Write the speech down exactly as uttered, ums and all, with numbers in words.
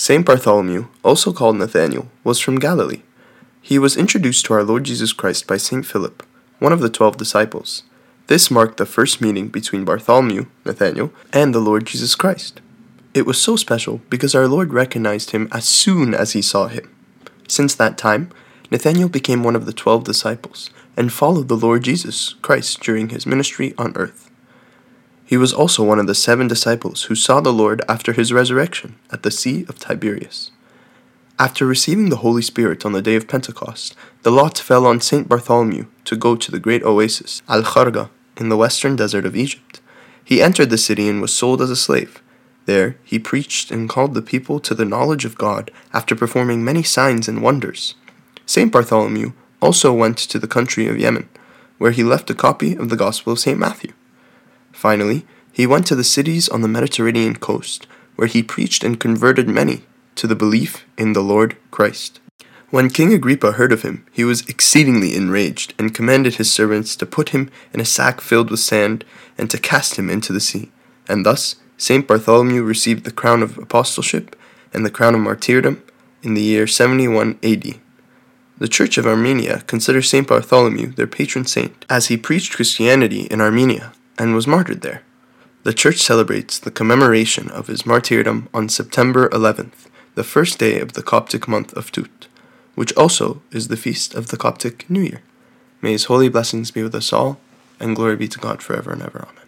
Saint Bartholomew, also called Nathaniel, was from Galilee. He was introduced to our Lord Jesus Christ by Saint Philip, one of the twelve disciples. This marked the first meeting between Bartholomew, Nathaniel, and the Lord Jesus Christ. It was so special because our Lord recognized him as soon as he saw him. Since that time, Nathaniel became one of the twelve disciples and followed the Lord Jesus Christ during his ministry on earth. He was also one of the seven disciples who saw the Lord after his resurrection at the Sea of Tiberias. After receiving the Holy Spirit on the day of Pentecost, the lot fell on Saint Bartholomew to go to the great oasis, Al-Kharga, in the western desert of Egypt. He entered the city and was sold as a slave. There, he preached and called the people to the knowledge of God after performing many signs and wonders. Saint Bartholomew also went to the country of Yemen, where he left a copy of the Gospel of Saint Matthew. Finally, he went to the cities on the Mediterranean coast, where he preached and converted many to the belief in the Lord Christ. When King Agrippa heard of him, he was exceedingly enraged and commanded his servants to put him in a sack filled with sand and to cast him into the sea. And thus, Saint Bartholomew received the crown of apostleship and the crown of martyrdom in the year seventy-one A D. The Church of Armenia considers Saint Bartholomew their patron saint, as he preached Christianity in Armenia and was martyred there. The Church celebrates the commemoration of his martyrdom on September eleventh, the first day of the Coptic month of Tut, which also is the feast of the Coptic New Year. May his holy blessings be with us all, and glory be to God forever and ever. Amen.